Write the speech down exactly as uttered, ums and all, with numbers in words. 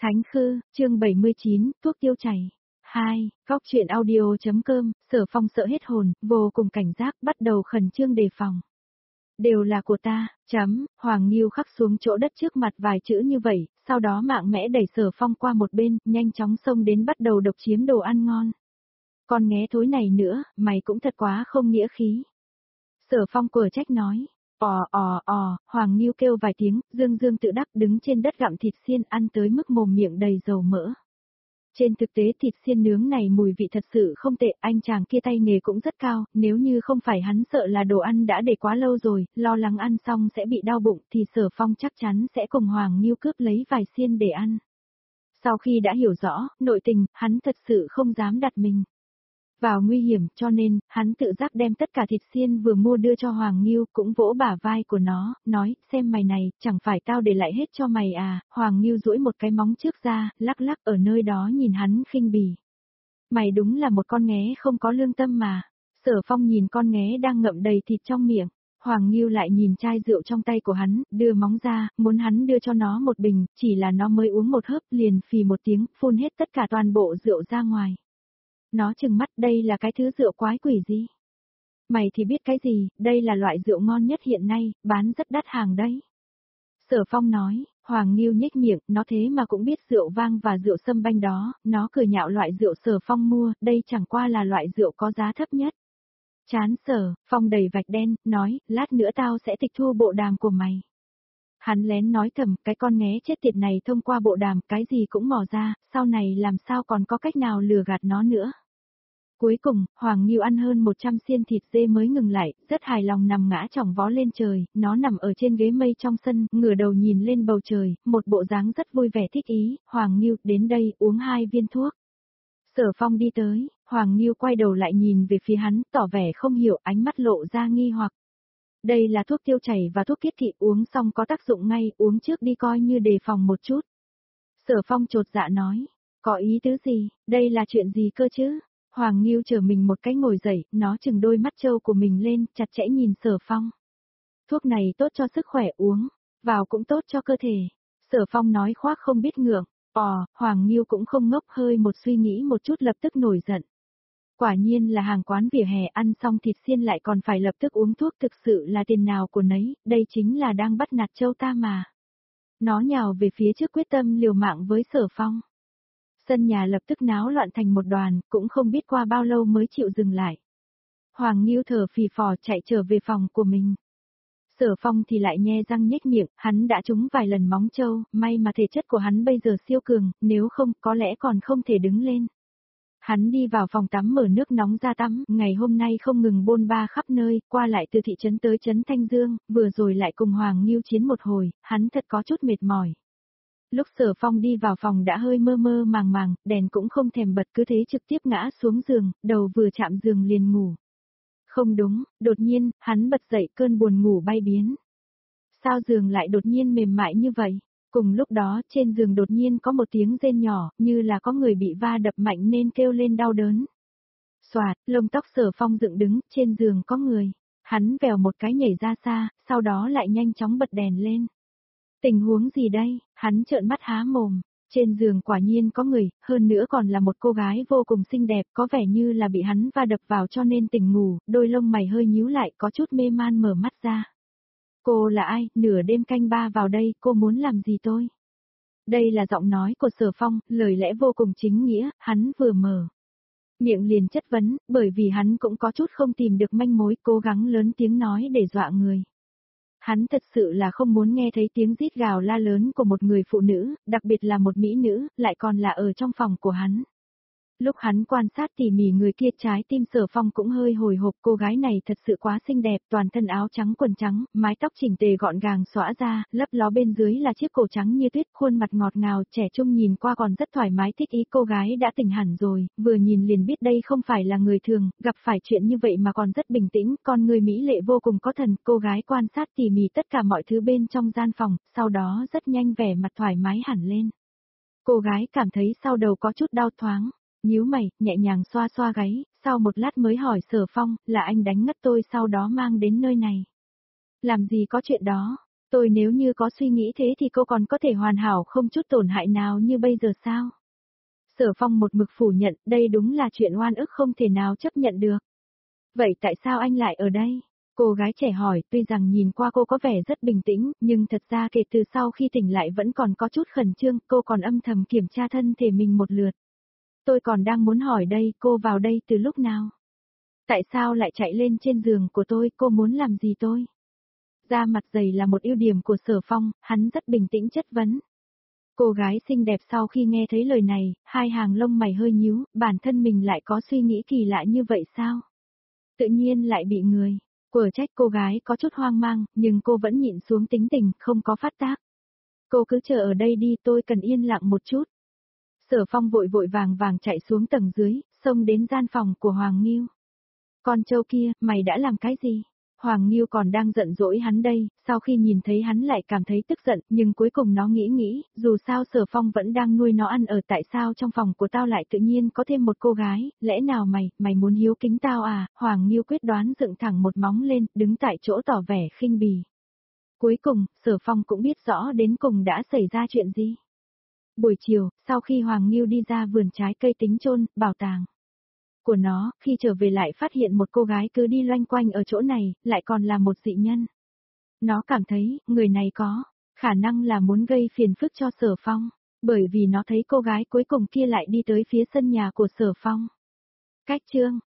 Thánh Khư, chương bảy mươi chín, thuốc tiêu chảy. hai. Góc truyện audio.com, Sở Phong sợ hết hồn, vô cùng cảnh giác, bắt đầu khẩn trương đề phòng. Đều là của ta, chấm, Hoàng Nghiêu khắc xuống chỗ đất trước mặt vài chữ như vậy, sau đó mạng mẽ đẩy Sở Phong qua một bên, nhanh chóng xông đến bắt đầu độc chiếm đồ ăn ngon. Con nghé thối này nữa, mày cũng thật quá không nghĩa khí. Sở Phong quở trách nói. Ò ò ò, Hoàng Nghiêu kêu vài tiếng, dương dương tự đắc đứng trên đất gặm thịt xiên ăn tới mức mồm miệng đầy dầu mỡ. Trên thực tế thịt xiên nướng này mùi vị thật sự không tệ, anh chàng kia tay nghề cũng rất cao, nếu như không phải hắn sợ là đồ ăn đã để quá lâu rồi, lo lắng ăn xong sẽ bị đau bụng thì Sở Phong chắc chắn sẽ cùng Hoàng Nghiêu cướp lấy vài xiên để ăn. Sau khi đã hiểu rõ, nội tình, hắn thật sự không dám đặt mình vào nguy hiểm, cho nên, hắn tự giác đem tất cả thịt xiên vừa mua đưa cho Hoàng Nghiêu, cũng vỗ bả vai của nó, nói, xem mày này, chẳng phải tao để lại hết cho mày à. Hoàng Nghiêu duỗi một cái móng trước ra, lắc lắc ở nơi đó nhìn hắn khinh bỉ. Mày đúng là một con nghé không có lương tâm mà. Sở Phong nhìn con nghé đang ngậm đầy thịt trong miệng, Hoàng Nghiêu lại nhìn chai rượu trong tay của hắn, đưa móng ra, muốn hắn đưa cho nó một bình, chỉ là nó mới uống một hớp liền phì một tiếng, phun hết tất cả toàn bộ rượu ra ngoài. Nó trừng mắt, đây là cái thứ rượu quái quỷ gì? Mày thì biết cái gì, đây là loại rượu ngon nhất hiện nay, bán rất đắt hàng đấy. Sở Phong nói, Hoàng Nghiêu nhếch miệng, nó thế mà cũng biết rượu vang và rượu sâm banh đó, nó cười nhạo loại rượu Sở Phong mua, đây chẳng qua là loại rượu có giá thấp nhất. Chán Sở, Phong đầy vạch đen, nói, lát nữa tao sẽ tịch thu bộ đàm của mày. Hắn lén nói thầm, cái con nghé chết tiệt này thông qua bộ đàm, cái gì cũng mò ra, sau này làm sao còn có cách nào lừa gạt nó nữa. Cuối cùng, Hoàng Nghiêu ăn hơn một trăm xiên thịt dê mới ngừng lại, rất hài lòng nằm ngã chỏng vó lên trời, nó nằm ở trên ghế mây trong sân, ngửa đầu nhìn lên bầu trời, một bộ dáng rất vui vẻ thích ý. Hoàng Nghiêu, đến đây, uống hai viên thuốc. Sở Phong đi tới, Hoàng Nghiêu quay đầu lại nhìn về phía hắn, tỏ vẻ không hiểu, ánh mắt lộ ra nghi hoặc. Đây là thuốc tiêu chảy và thuốc kiết thị, uống xong có tác dụng ngay, uống trước đi coi như đề phòng một chút. Sở Phong chột dạ nói, có ý tứ gì, đây là chuyện gì cơ chứ? Hoàng Nghiêu chờ mình một cái ngồi dậy, nó chừng đôi mắt trâu của mình lên, chặt chẽ nhìn Sở Phong. Thuốc này tốt cho sức khỏe uống, vào cũng tốt cho cơ thể. Sở Phong nói khoác không biết ngượng, ò, Hoàng Nghiêu cũng không ngốc, hơi một suy nghĩ một chút lập tức nổi giận. Quả nhiên là hàng quán vỉa hè, ăn xong thịt xiên lại còn phải lập tức uống thuốc, thực sự là tiền nào của nấy, đây chính là đang bắt nạt trâu ta mà. Nó nhào về phía trước quyết tâm liều mạng với Sở Phong. Sân nhà lập tức náo loạn thành một đoàn, cũng không biết qua bao lâu mới chịu dừng lại. Hoàng Nghiêu thở phì phò chạy trở về phòng của mình. Sở Phong thì lại nhe răng nhếch miệng, hắn đã trúng vài lần móng trâu, may mà thể chất của hắn bây giờ siêu cường, nếu không có lẽ còn không thể đứng lên. Hắn đi vào phòng tắm mở nước nóng ra tắm, ngày hôm nay không ngừng bôn ba khắp nơi, qua lại từ thị trấn tới trấn Thanh Dương, vừa rồi lại cùng Hoàng Nghiêu chiến một hồi, hắn thật có chút mệt mỏi. Lúc Sở Phong đi vào phòng đã hơi mơ mơ màng màng, đèn cũng không thèm bật, cứ thế trực tiếp ngã xuống giường, đầu vừa chạm giường liền ngủ. Không đúng, đột nhiên, hắn bật dậy, cơn buồn ngủ bay biến. Sao giường lại đột nhiên mềm mại như vậy? Cùng lúc đó, trên giường đột nhiên có một tiếng rên nhỏ, như là có người bị va đập mạnh nên kêu lên đau đớn. Xoạt, lông tóc Sở Phong dựng đứng, trên giường có người. Hắn vèo một cái nhảy ra xa, sau đó lại nhanh chóng bật đèn lên. Tình huống gì đây? Hắn trợn mắt há mồm. Trên giường quả nhiên có người, hơn nữa còn là một cô gái vô cùng xinh đẹp, có vẻ như là bị hắn va đập vào cho nên tỉnh ngủ, đôi lông mày hơi nhíu lại, có chút mê man mở mắt ra. Cô là ai? Nửa đêm canh ba vào đây, cô muốn làm gì tôi? Đây là giọng nói của Sở Phong, lời lẽ vô cùng chính nghĩa, hắn vừa mở miệng liền chất vấn, bởi vì hắn cũng có chút không tìm được manh mối, cố gắng lớn tiếng nói để dọa người. Hắn thật sự là không muốn nghe thấy tiếng rít gào la lớn của một người phụ nữ, đặc biệt là một mỹ nữ, lại còn là ở trong phòng của hắn. Lúc hắn quan sát tỉ mỉ người kia, trái tim Sở Phong cũng hơi hồi hộp, cô gái này thật sự quá xinh đẹp, toàn thân áo trắng quần trắng, mái tóc chỉnh tề gọn gàng xõa ra, lấp ló bên dưới là chiếc cổ trắng như tuyết, khuôn mặt ngọt ngào, trẻ trung nhìn qua còn rất thoải mái thích ý. Cô gái đã tỉnh hẳn rồi, vừa nhìn liền biết đây không phải là người thường, gặp phải chuyện như vậy mà còn rất bình tĩnh, con người mỹ lệ vô cùng có thần. Cô gái quan sát tỉ mỉ tất cả mọi thứ bên trong gian phòng, sau đó rất nhanh vẻ mặt thoải mái hẳn lên. Cô gái cảm thấy sau đầu có chút đau thoáng. Nhíu mày, nhẹ nhàng xoa xoa gáy, sau một lát mới hỏi Sở Phong, là anh đánh ngất tôi sau đó mang đến nơi này. Làm gì có chuyện đó, Tôi nếu như có suy nghĩ thế thì cô còn có thể hoàn hảo không chút tổn hại nào như bây giờ sao? Sở Phong một mực phủ nhận, đây đúng là chuyện oan ức không thể nào chấp nhận được. Vậy tại sao anh lại ở đây? Cô gái trẻ hỏi, tuy rằng nhìn qua cô có vẻ rất bình tĩnh, nhưng thật ra kể từ sau khi tỉnh lại vẫn còn có chút khẩn trương, cô còn âm thầm kiểm tra thân thể mình một lượt. Tôi còn đang muốn hỏi đây, cô vào đây từ lúc nào? Tại sao lại chạy lên trên giường của tôi, cô muốn làm gì tôi? Da mặt dày là một ưu điểm của Sở Phong, hắn rất bình tĩnh chất vấn. Cô gái xinh đẹp sau khi nghe thấy lời này, hai hàng lông mày hơi nhíu, bản thân mình lại có suy nghĩ kỳ lạ như vậy sao? Tự nhiên lại bị người, quở trách cô gái có chút hoang mang, nhưng cô vẫn nhịn xuống tính tình, không có phát tác. Cô cứ chờ ở đây đi, tôi cần yên lặng một chút. Sở Phong vội vội vàng vàng chạy xuống tầng dưới, xông đến gian phòng của Hoàng Nghiêu. Con trâu kia, mày đã làm cái gì? Hoàng Nghiêu còn đang giận dỗi hắn đây, sau khi nhìn thấy hắn lại cảm thấy tức giận, nhưng cuối cùng nó nghĩ nghĩ, dù sao Sở Phong vẫn đang nuôi nó ăn ở, tại sao trong phòng của tao lại tự nhiên có thêm một cô gái, lẽ nào mày, mày muốn hiếu kính tao à? Hoàng Nghiêu quyết đoán dựng thẳng một móng lên, đứng tại chỗ tỏ vẻ khinh bỉ. Cuối cùng, Sở Phong cũng biết rõ đến cùng đã xảy ra chuyện gì. Buổi chiều, sau khi Hoàng Nghiêu đi ra vườn trái cây tính chôn, bảo tàng của nó, khi trở về lại phát hiện một cô gái cứ đi loanh quanh ở chỗ này, lại còn là một dị nhân. Nó cảm thấy, người này có khả năng là muốn gây phiền phức cho Sở Phong, bởi vì nó thấy cô gái cuối cùng kia lại đi tới phía sân nhà của Sở Phong. Cách chương